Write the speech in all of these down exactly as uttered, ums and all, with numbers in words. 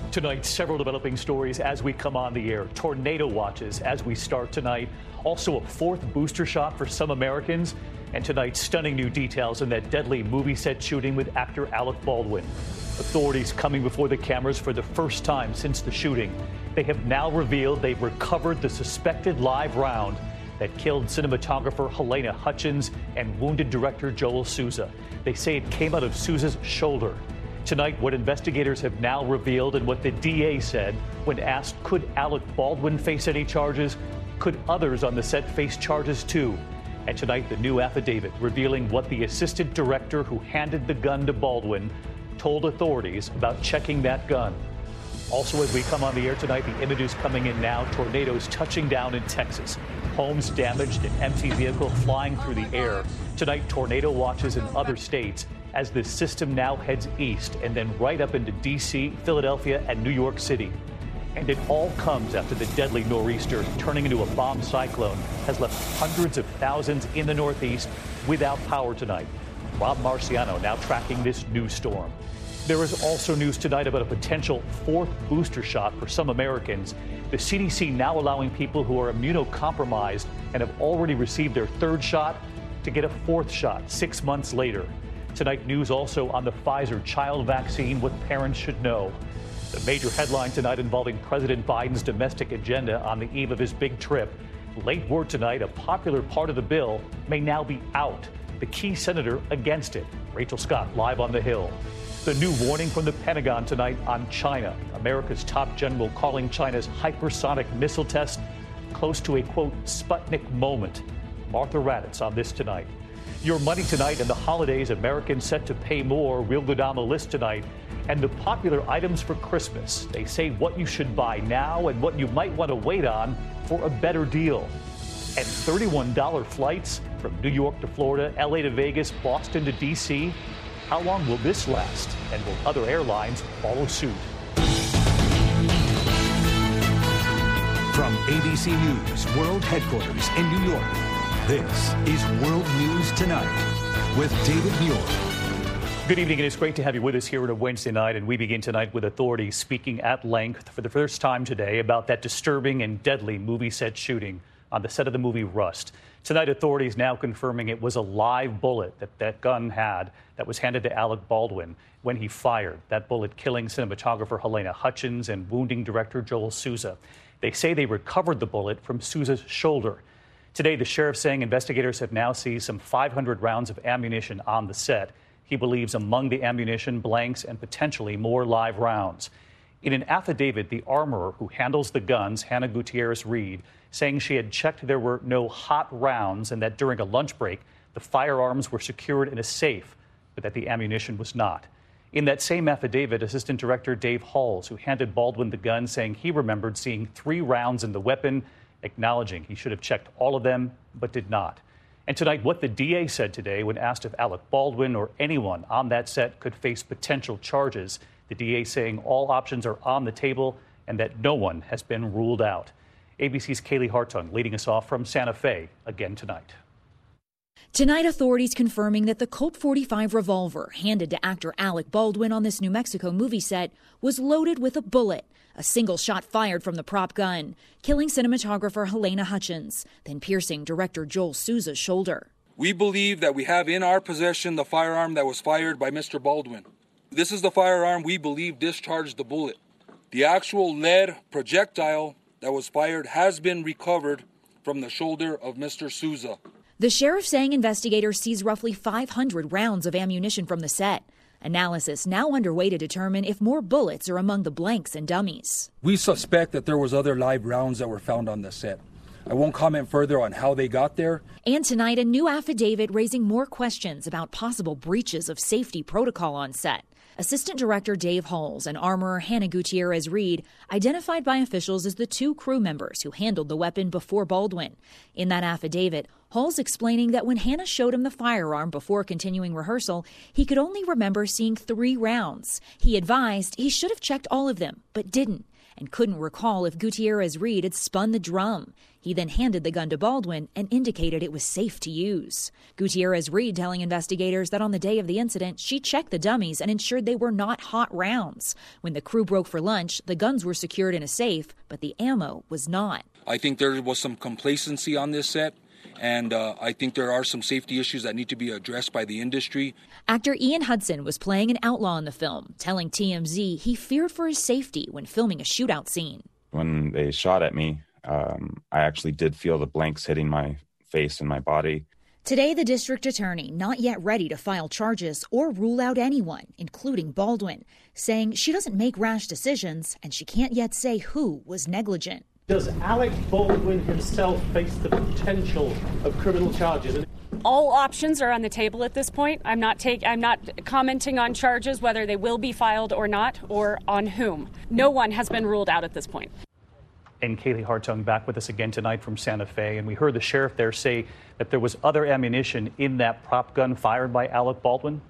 Tonight, several developing stories as we come on the air. Tornado watches as we start tonight. Also, a fourth booster shot for some Americans. And tonight, stunning new details in that deadly movie set shooting with actor Alec Baldwin. Authorities coming before the cameras for the first time since the shooting. They have now revealed they've recovered the suspected live round that killed cinematographer Halyna Hutchins and wounded director Joel Souza. They say it came out of Souza's shoulder. Tonight, what investigators have now revealed and what the D A said when asked, could Alec Baldwin face any charges? Could others on the set face charges too? And tonight, the new affidavit revealing what the assistant director who handed the gun to Baldwin told authorities about checking that gun. Also, as we come on the air tonight, the images coming in now, tornadoes touching down in Texas. Homes damaged, an empty vehicle flying through the air. Tonight, tornado watches in other states as this system now heads east and then right up into D C, Philadelphia, and New York City. And it all comes after the deadly nor'easter, turning into a bomb cyclone, has left hundreds of thousands in the Northeast without power tonight. Rob Marciano now tracking this new storm. There is also news tonight about a potential fourth booster shot for some Americans. The C D C now allowing people who are immunocompromised and have already received their third shot to get a fourth shot six months later. Tonight, news also on the Pfizer child vaccine, what parents should know. The major headline tonight involving President Biden's domestic agenda on the eve of his big trip. Late word tonight, a popular part of the bill may now be out. The key senator against it. Rachel Scott live on the Hill. The new warning from the Pentagon tonight on China. America's top general calling China's hypersonic missile test close to a, quote, Sputnik moment. Martha Raddatz on this tonight. Your money tonight and the holidays, Americans set to pay more. We'll go down the list tonight. And the popular items for Christmas. They say what you should buy now and what you might want to wait on for a better deal. And thirty-one dollar flights from New York to Florida, L A to Vegas, Boston to D C. How long will this last? And will other airlines follow suit? From A B C News World Headquarters in New York, this is World News Tonight with David Muir. Good evening, and it's great to have you with us here on a Wednesday night. And we begin tonight with authorities speaking at length for the first time today about that disturbing and deadly movie set shooting on the set of the movie Rust. Tonight, authorities now confirming it was a live bullet that that gun had that was handed to Alec Baldwin when he fired. That bullet killing cinematographer Halyna Hutchins and wounding director Joel Souza. They say they recovered the bullet from Souza's shoulder. Today, the sheriff saying investigators have now seized some five hundred rounds of ammunition on the set. He believes among the ammunition, blanks and potentially more live rounds. In an affidavit, the armorer who handles the guns, Hannah Gutierrez Reed, saying she had checked there were no hot rounds and that during a lunch break, the firearms were secured in a safe, but that the ammunition was not. In that same affidavit, Assistant Director Dave Halls, who handed Baldwin the gun, saying he remembered seeing three rounds in the weapon, acknowledging he should have checked all of them, but did not. And tonight, what the D A said today when asked if Alec Baldwin or anyone on that set could face potential charges. The D A saying all options are on the table and that no one has been ruled out. A B C's Kaylee Hartung leading us off from Santa Fe again tonight. Tonight, authorities confirming that the Colt forty-five revolver handed to actor Alec Baldwin on this New Mexico movie set was loaded with a bullet, a single shot fired from the prop gun, killing cinematographer Halyna Hutchins, then piercing director Joel Souza's shoulder. We believe that we have in our possession the firearm that was fired by Mister Baldwin. This is the firearm we believe discharged the bullet. The actual lead projectile that was fired has been recovered from the shoulder of Mister Souza. The sheriff saying investigators seized roughly five hundred rounds of ammunition from the set. Analysis now underway to determine if more bullets are among the blanks and dummies. We suspect that there was other live rounds that were found on the set. I won't comment further on how they got there. And tonight, a new affidavit raising more questions about possible breaches of safety protocol on set. Assistant Director Dave Halls and armorer Hannah Gutierrez Reed identified by officials as the two crew members who handled the weapon before Baldwin. In that affidavit, Halls explaining that when Hannah showed him the firearm before continuing rehearsal, he could only remember seeing three rounds. He advised he should have checked all of them, but didn't. and couldn't recall if Gutierrez Reed had spun the drum. He then handed the gun to Baldwin and indicated it was safe to use. Gutierrez Reed telling investigators that on the day of the incident, she checked the dummies and ensured they were not hot rounds. When the crew broke for lunch, the guns were secured in a safe, but the ammo was not. I think there was some complacency on this set, and uh, I think there are some safety issues that need to be addressed by the industry. Actor Ian Hudson was playing an outlaw in the film, telling T M Z he feared for his safety when filming a shootout scene. When they shot at me, um, I actually did feel the blanks hitting my face and my body. Today, the district attorney not yet ready to file charges or rule out anyone, including Baldwin, saying she doesn't make rash decisions and she can't yet say who was negligent. Does Alec Baldwin himself face the potential of criminal charges? All options are on the table at this point. I'm not take, I'm not commenting on charges, whether they will be filed or not, or on whom. No one has been ruled out at this point. And Kaylee Hartung back with us again tonight from Santa Fe. And we heard the sheriff there say that there was other ammunition in that prop gun fired by Alec Baldwin.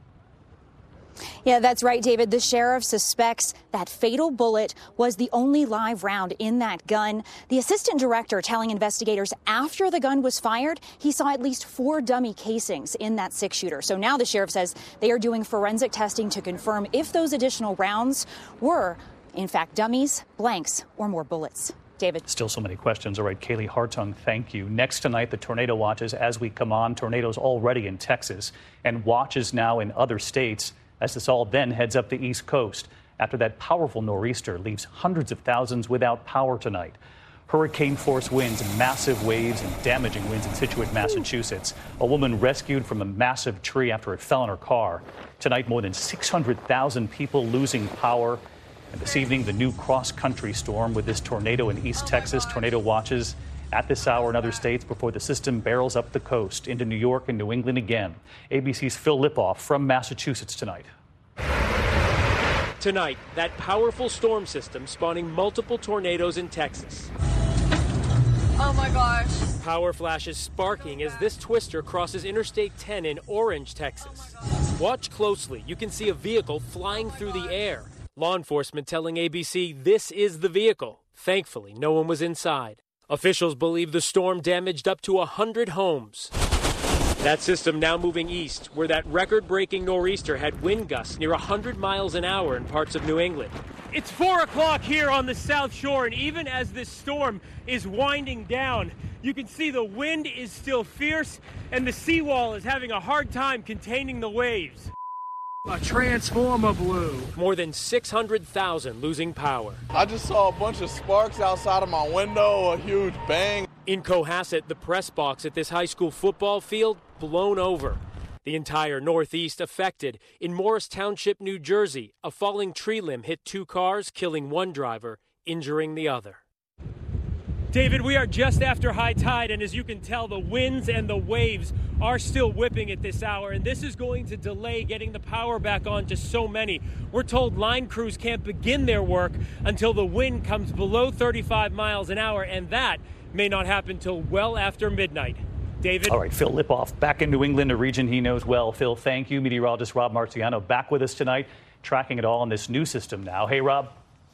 Yeah, that's right, David. The sheriff suspects that fatal bullet was the only live round in that gun. The assistant director telling investigators after the gun was fired, he saw at least four dummy casings in that six-shooter. So now the sheriff says they are doing forensic testing to confirm if those additional rounds were, in fact, dummies, blanks, or more bullets. David. Still so many questions. All right, Kaylee Hartung, thank you. Next tonight, the tornado watches as we come on. Tornadoes already in Texas and watches now in other states as this all then heads up the East Coast after that powerful nor'easter leaves hundreds of thousands without power tonight. Hurricane-force winds, massive waves, and damaging winds in Scituate, Massachusetts. A woman rescued from a massive tree after it fell on her car. Tonight, more than six hundred thousand people losing power. And this evening, the new cross-country storm with this tornado in East Texas. Tornado watches at this hour in other states before the system barrels up the coast into New York and New England again. A B C's Phil Lipoff from Massachusetts tonight. Tonight, that powerful storm system spawning multiple tornadoes in Texas. Oh my gosh. Power flashes sparking as this twister crosses Interstate ten in Orange, Texas. Watch closely. You can see a vehicle flying through the air. Law enforcement telling A B C this is the vehicle. Thankfully, no one was inside. Officials believe the storm damaged up to one hundred homes. That system now moving east, where that record-breaking nor'easter had wind gusts near one hundred miles an hour in parts of New England. It's four o'clock here on the South Shore, and even as this storm is winding down, you can see the wind is still fierce, and the seawall is having a hard time containing the waves. A transformer blew. More than six hundred thousand losing power. I just saw a bunch of sparks outside of my window, a huge bang. In Cohasset, the press box at this high school football field blown over. The entire Northeast affected. In Morris Township, New Jersey, a falling tree limb hit two cars, killing one driver, injuring the other. David, we are just after high tide, and as you can tell, the winds and the waves are still whipping at this hour, and this is going to delay getting the power back on to so many. We're told line crews can't begin their work until the wind comes below thirty-five miles an hour, and that may not happen till well after midnight. David? All right, Phil Lipoff back in New England, a region he knows well. Phil, thank you. Meteorologist Rob Marciano back with us tonight, tracking it all on this new system now. Hey, Rob.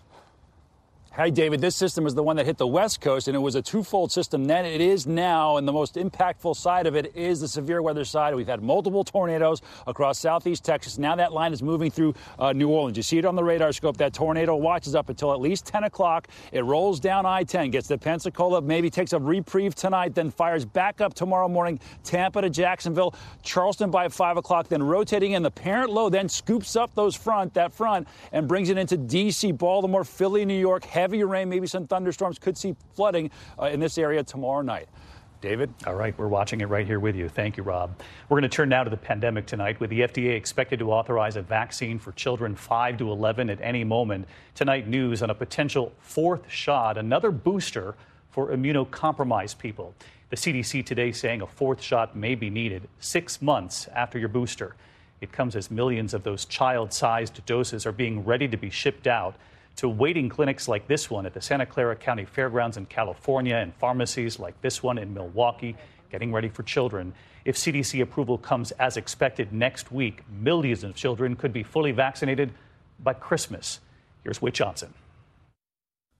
Hi, David. This system is the one that hit the West Coast, and it was a twofold system then. It is now, and the most impactful side of it is the severe weather side. We've had multiple tornadoes across southeast Texas. Now that line is moving through uh, New Orleans. You see it on the radar scope. That tornado watches up until at least ten o'clock. It rolls down I ten, gets to Pensacola, maybe takes a reprieve tonight, then fires back up tomorrow morning, Tampa to Jacksonville, Charleston by five o'clock, then rotating in. The parent low then scoops up those front, that front, and brings it into D C, Baltimore, Philly, New York. Heavier rain, maybe some thunderstorms. Could see flooding uh, in this area tomorrow night. David? All right, we're watching it right here with you. Thank you, Rob. We're going to turn now to the pandemic tonight, with the F D A expected to authorize a vaccine for children five to eleven at any moment. Tonight, news on a potential fourth shot, another booster for immunocompromised people. The C D C today saying a fourth shot may be needed six months after your booster. It comes as millions of those child-sized doses are being ready to be shipped out to waiting clinics like this one at the Santa Clara County Fairgrounds in California, and pharmacies like this one in Milwaukee, getting ready for children. If C D C approval comes as expected next week, millions of children could be fully vaccinated by Christmas. Here's Whit Johnson.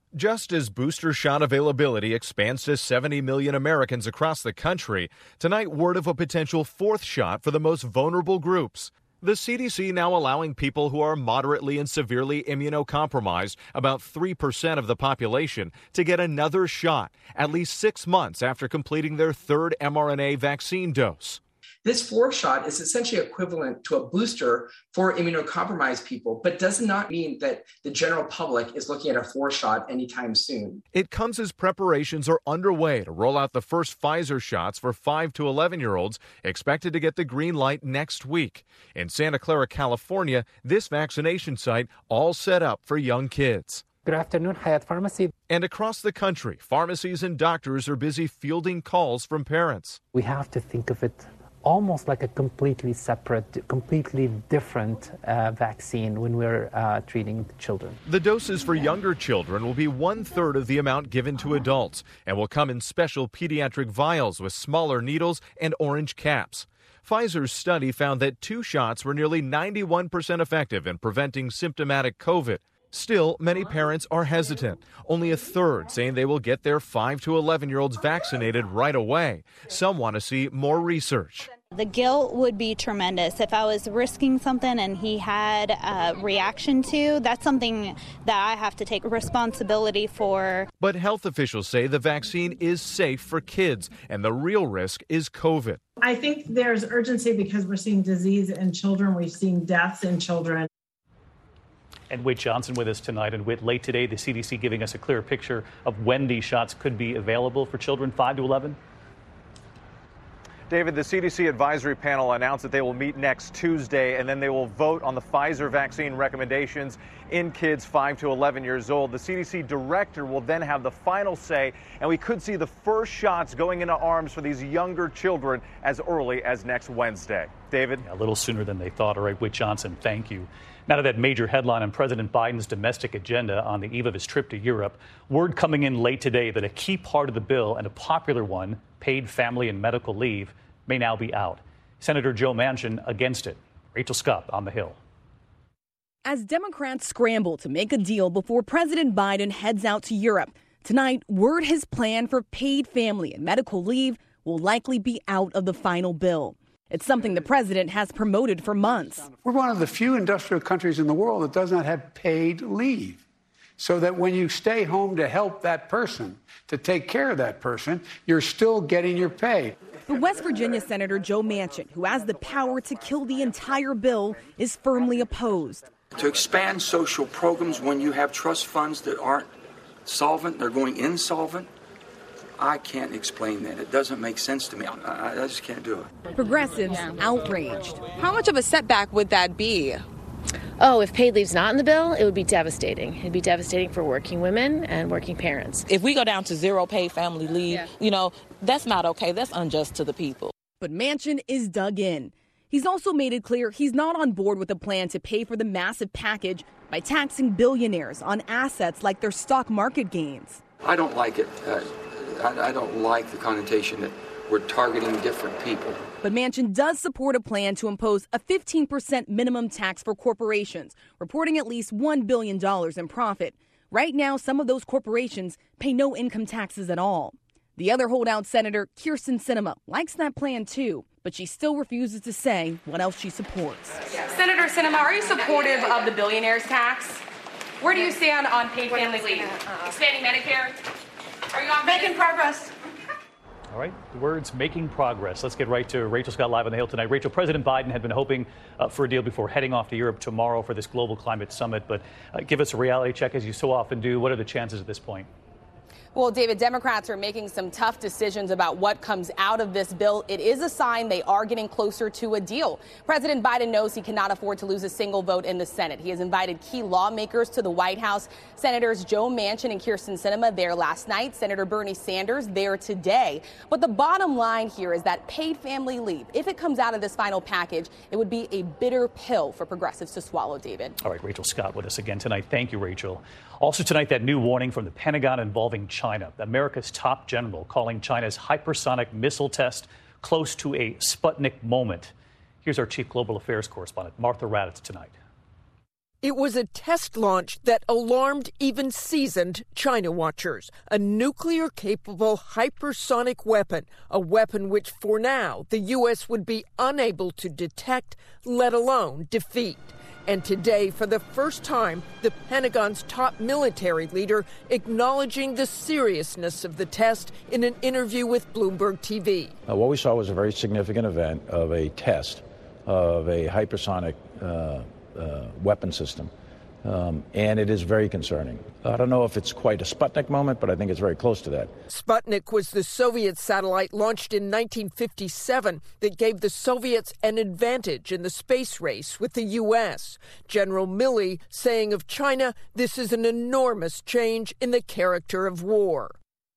Just as booster shot availability expands to seventy million Americans across the country, tonight word of a potential fourth shot for the most vulnerable groups. The C D C now allowing people who are moderately and severely immunocompromised, about three percent of the population, to get another shot at least six months after completing their third mRNA vaccine dose. This fourth shot is essentially equivalent to a booster for immunocompromised people, but does not mean that the general public is looking at a fourth shot anytime soon. It comes as preparations are underway to roll out the first Pfizer shots for five to eleven-year-olds, expected to get the green light next week. In Santa Clara, California, this vaccination site all set up for young kids. Good afternoon, Hyatt Pharmacy. And across the country, pharmacies and doctors are busy fielding calls from parents. We have to think of it almost like a completely separate, completely different uh, vaccine when we're uh, treating children. The doses for younger children will be one-third of the amount given to adults and will come in special pediatric vials with smaller needles and orange caps. Pfizer's study found that two shots were nearly ninety-one percent effective in preventing symptomatic COVID. Still, many parents are hesitant. Only a third saying they will get their five to eleven-year-olds vaccinated right away. Some want to see more research. The guilt would be tremendous. If I was risking something and he had a reaction to, that's something that I have to take responsibility for. But health officials say the vaccine is safe for kids, and the real risk is COVID. I think there's urgency because we're seeing disease in children. We've seen deaths in children. And Whit Johnson with us tonight. And Whit, late today, the C D C giving us a clear picture of when these shots could be available for children five to eleven. David, the C D C advisory panel announced that they will meet next Tuesday, and then they will vote on the Pfizer vaccine recommendations in kids five to eleven years old. The C D C director will then have the final say, and we could see the first shots going into arms for these younger children as early as next Wednesday. David? Yeah, a little sooner than they thought. All right, Whit Johnson, thank you. Now to that major headline on President Biden's domestic agenda on the eve of his trip to Europe. Word coming in late today that a key part of the bill, and a popular one, paid family and medical leave, may now be out. Senator Joe Manchin against it. Rachel Scott on the Hill. As Democrats scramble to make a deal before President Biden heads out to Europe, tonight word his plan for paid family and medical leave will likely be out of the final bill. It's something the president has promoted for months. We're one of the few industrial countries in the world that does not have paid leave. So that when you stay home to help that person, to take care of that person, you're still getting your pay. But West Virginia Senator Joe Manchin, who has the power to kill the entire bill, is firmly opposed. To expand social programs when you have trust funds that aren't solvent, they're going insolvent, I can't explain that. It doesn't make sense to me. I, I just can't do it. Progressives yeah. outraged. How much of a setback would that be? Oh, if paid leave's not in the bill, it would be devastating. It'd be devastating for working women and working parents. If we go down to zero paid family leave, yeah. you know, that's not okay. That's unjust to the people. But Manchin is dug in. He's also made it clear he's not on board with a plan to pay for the massive package by taxing billionaires on assets like their stock market gains. I don't like it. Uh, I, I don't like the connotation that we're targeting different people. But Manchin does support a plan to impose a fifteen percent minimum tax for corporations, reporting at least one billion dollars in profit. Right now, some of those corporations pay no income taxes at all. The other holdout senator, Kyrsten Sinema, likes that plan too, but she still refuses to say what else she supports. Senator Sinema, are you supportive of the billionaires tax? Where do you stand on paid family leave? Expanding Medicare? Are you on making progress? All right, the words making progress. Let's get right to Rachel Scott live on the Hill tonight. Rachel, President Biden had been hoping uh, for a deal before heading off to Europe tomorrow for this global climate summit. But uh, give us a reality check, as you so often do. What are the chances at this point? Well, David, Democrats are making some tough decisions about what comes out of this bill. It is a sign they are getting closer to a deal. President Biden knows he cannot afford to lose a single vote in the Senate. He has invited key lawmakers to the White House. Senators Joe Manchin and Kyrsten Sinema there last night. Senator Bernie Sanders there today. But the bottom line here is that paid family leave, if it comes out of this final package, it would be a bitter pill for progressives to swallow, David. All right, Rachel Scott with us again tonight. Thank you, Rachel. Also tonight, that new warning from the Pentagon involving China. America's top general calling China's hypersonic missile test close to a Sputnik moment. Here's our chief global affairs correspondent, Martha Raddatz, tonight. It was a test launch that alarmed even seasoned China watchers. A nuclear-capable hypersonic weapon, a weapon which, for now, the U S would be unable to detect, let alone defeat. And today, for the first time, the Pentagon's top military leader acknowledging the seriousness of the test in an interview with Bloomberg T V. Uh, what we saw was a very significant event of a test of a hypersonic uh, uh, weapon system. Um, and it is very concerning. I don't know if it's quite a Sputnik moment, but I think it's very close to that. Sputnik was the Soviet satellite launched in nineteen fifty-seven that gave the Soviets an advantage in the space race with the U S. General Milley saying of China, this is an enormous change in the character of war.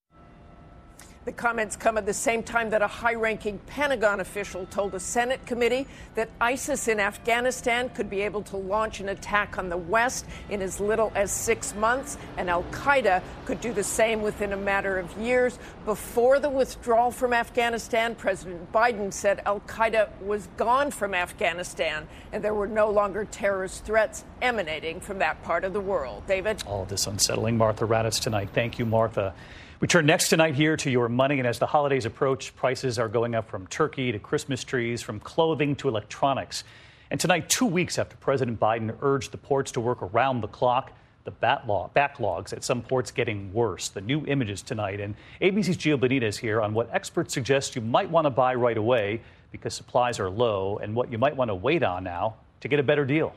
The comments come at the same time that a high-ranking Pentagon official told a Senate committee that ISIS in Afghanistan could be able to launch an attack on the West in as little as six months, and al-Qaeda could do the same within a matter of years. Before the withdrawal from Afghanistan, President Biden said al-Qaeda was gone from Afghanistan, and there were no longer terrorist threats emanating from that part of the world. David? All of this unsettling. Martha Raddatz tonight. Thank you, Martha. We turn next tonight here to your money, and as the holidays approach, prices are going up from turkey to Christmas trees, from clothing to electronics. And tonight, two weeks after President Biden urged the ports to work around the clock, the backlogs at some ports getting worse. The new images tonight, and A B C's Gio Benitez here on what experts suggest you might want to buy right away because supplies are low, and what you might want to wait on now to get a better deal.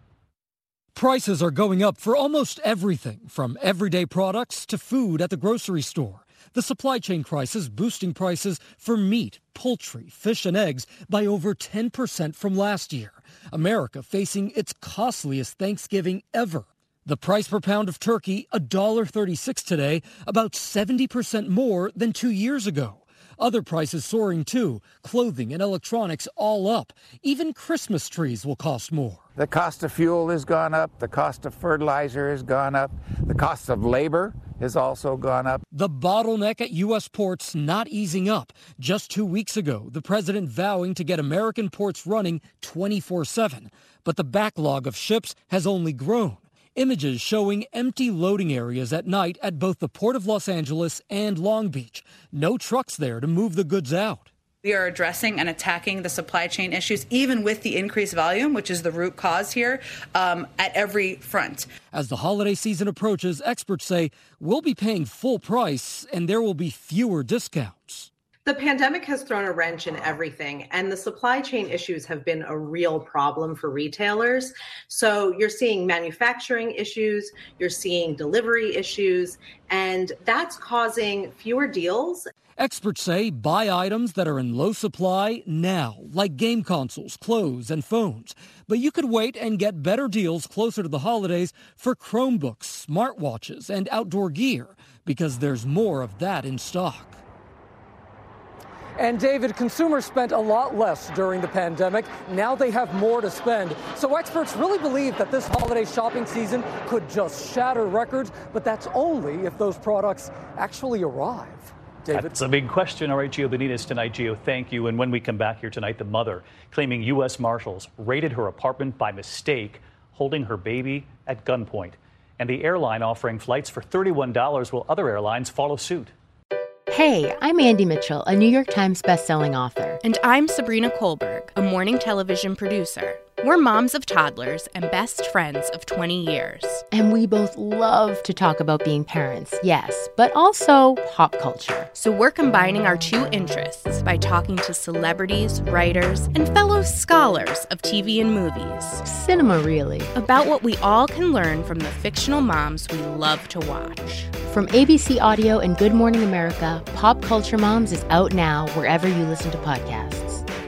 Prices are going up for almost everything, from everyday products to food at the grocery store. The supply chain crisis boosting prices for meat, poultry, fish, and eggs by over ten percent from last year. America facing its costliest Thanksgiving ever. The price per pound of turkey, one dollar thirty-six today, about seventy percent more than two years ago. Other prices soaring too, clothing and electronics all up. Even Christmas trees will cost more. The cost of fuel has gone up. The cost of fertilizer has gone up. The cost of labor has also gone up. The bottleneck at U S ports not easing up. Just two weeks ago, the president vowing to get American ports running twenty-four seven. But the backlog of ships has only grown. Images showing empty loading areas at night at both the Port of Los Angeles and Long Beach. No trucks there to move the goods out. We are addressing and attacking the supply chain issues, even with the increased volume, which is the root cause here, um, at every front. As the holiday season approaches, experts say we'll be paying full price and there will be fewer discounts. The pandemic has thrown a wrench in everything, and the supply chain issues have been a real problem for retailers. So you're seeing manufacturing issues, you're seeing delivery issues, and that's causing fewer deals. Experts say buy items that are in low supply now, like game consoles, clothes, and phones. But you could wait and get better deals closer to the holidays for Chromebooks, smartwatches, and outdoor gear, because there's more of that in stock. And David, consumers spent a lot less during the pandemic. Now they have more to spend. So experts really believe that this holiday shopping season could just shatter records, but that's only if those products actually arrive. David? That's a big question. All right, Gio Benitez tonight. Gio, thank you. And when we come back here tonight, the mother claiming U S Marshals raided her apartment by mistake, holding her baby at gunpoint. And the airline offering flights for thirty-one dollars while other airlines follow suit. Hey, I'm Andy Mitchell, a New York Times bestselling author. And I'm Sabrina Kohlberg, a morning television producer. We're moms of toddlers and best friends of twenty years. And we both love to talk about being parents, yes, but also pop culture. So we're combining our two interests by talking to celebrities, writers, and fellow scholars of T V and movies. Cinema, really. About what we all can learn from the fictional moms we love to watch. From A B C Audio and Good Morning America, Pop Culture Moms is out now wherever you listen to podcasts.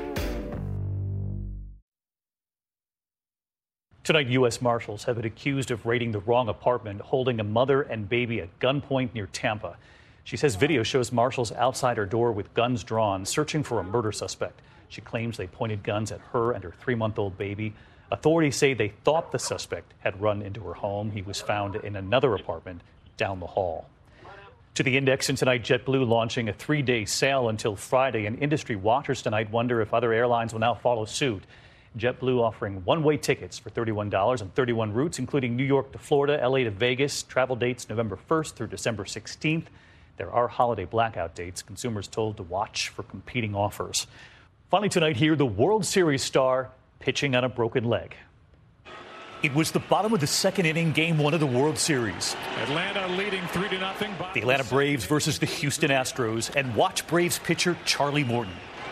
Tonight, U S Marshals have been accused of raiding the wrong apartment, holding a mother and baby at gunpoint near Tampa. She says video shows marshals outside her door with guns drawn, searching for a murder suspect. She claims they pointed guns at her and her three-month-old baby. Authorities say they thought the suspect had run into her home. He was found in another apartment down the hall. To the index, and tonight, JetBlue launching a three-day sale until Friday, and industry watchers tonight wonder if other airlines will now follow suit. JetBlue offering one-way tickets for thirty-one dollars on thirty-one routes, including New York to Florida, L A to Vegas. Travel dates November first through December sixteenth. There are holiday blackout dates. Consumers told to watch for competing offers. Finally tonight here, the World Series star pitching on a broken leg. It was the bottom of the second inning, game one of the World Series. Atlanta leading three to nothing. The Atlanta Braves versus the Houston Astros, and watch Braves pitcher Charlie Morton.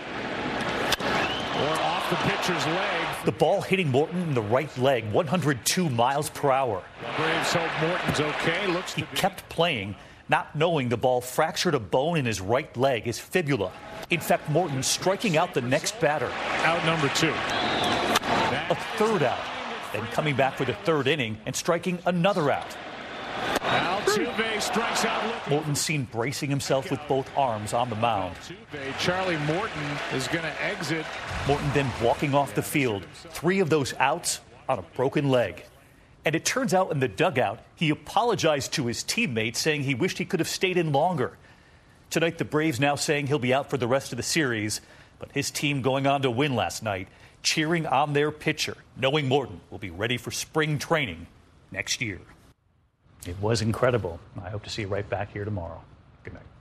Or off the pitcher's leg. The ball hitting Morton in the right leg, one hundred two miles per hour. Braves hope Morton's okay. Looks he kept playing, not knowing the ball fractured a bone in his right leg, his fibula. In fact, Morton striking out the next batter. Out number two. A third out. Then coming back for the third inning and striking another out. Altuve strikes out. Morton seen bracing himself with both arms on the mound. Altuve, Charlie Morton is going to exit. Morton then walking off the field. Three of those outs on a broken leg. And it turns out in the dugout, he apologized to his teammates, saying he wished he could have stayed in longer. Tonight, the Braves now saying he'll be out for the rest of the series, but his team going on to win last night, cheering on their pitcher, knowing Morton will be ready for spring training next year. It was incredible. I hope to see you right back here tomorrow. Good night.